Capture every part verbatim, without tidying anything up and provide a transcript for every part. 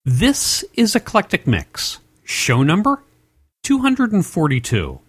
This is Eclectic Mix, show number two hundred forty-two.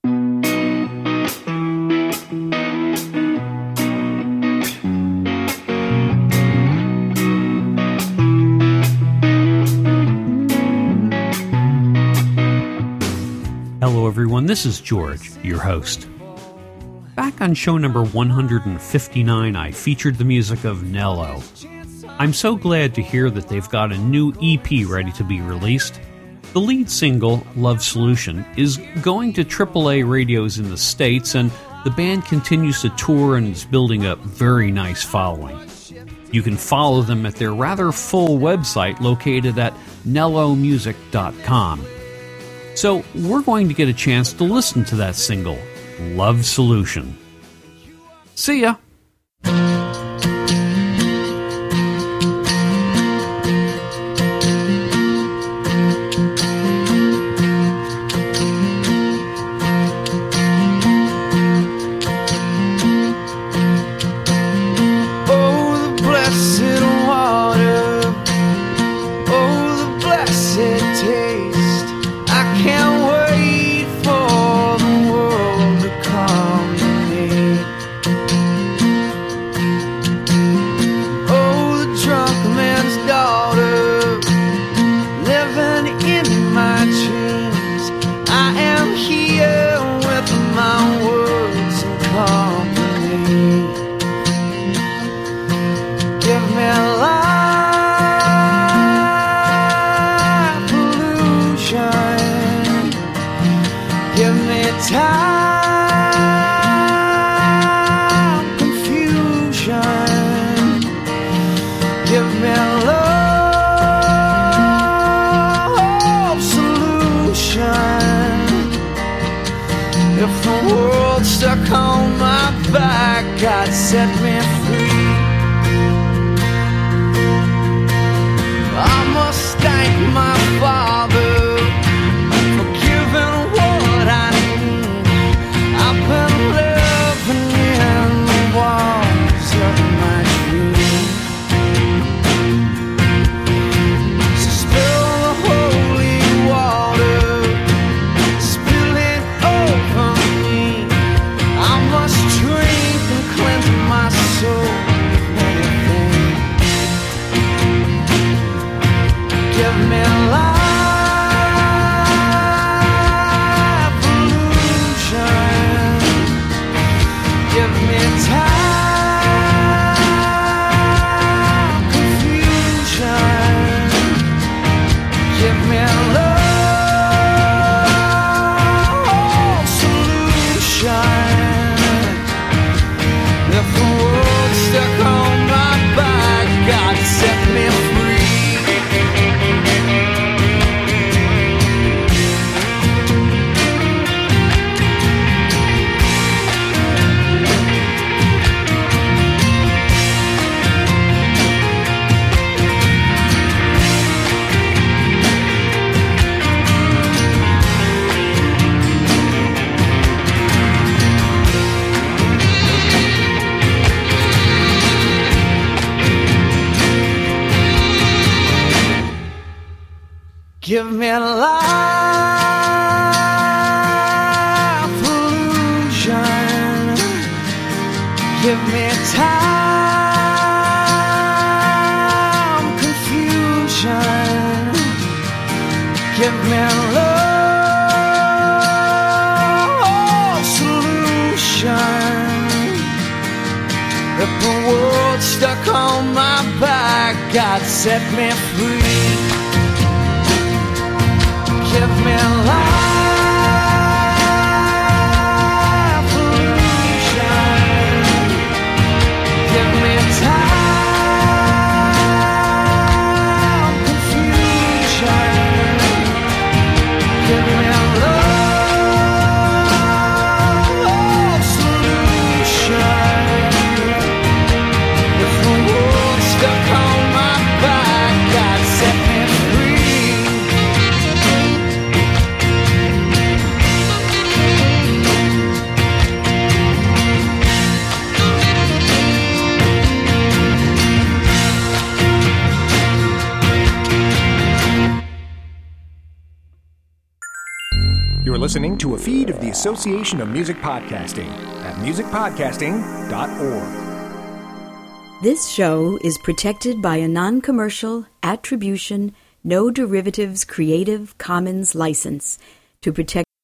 Hello everyone, this is George, your host. Back on show number one hundred fifty-nine, I featured the music of Nello. I'm so glad to hear that they've got a new E P ready to be released. The lead single, Love Solution, is going to triple A radios in the States, and the band continues to tour and is building a very nice following. You can follow them at their rather full website located at nello music dot com. So we're going to get a chance to listen to that single, Love Solution. See ya! God set me free. I must thank my Father for giving what I need. I've been living in the walls of my dreams. So spill the holy water, spill it over me. I must drink and cleanse my soul. Give me life, illusion. Give me time, confusion. Give me love, solution. If the world's stuck on my back, God set me free. Give me life, illusion. Give me time, confusion. Give me love, solution. If the world's stuck on my back, God set me free. Give me life, illusion. Give me time, confusion. Give me love, solution. If the world's stuck on my back, God set me free. You're listening to a feed of the Association of Music Podcasting at music podcasting dot org. This show is protected by a non-commercial, attribution, no derivatives Creative Commons license to protect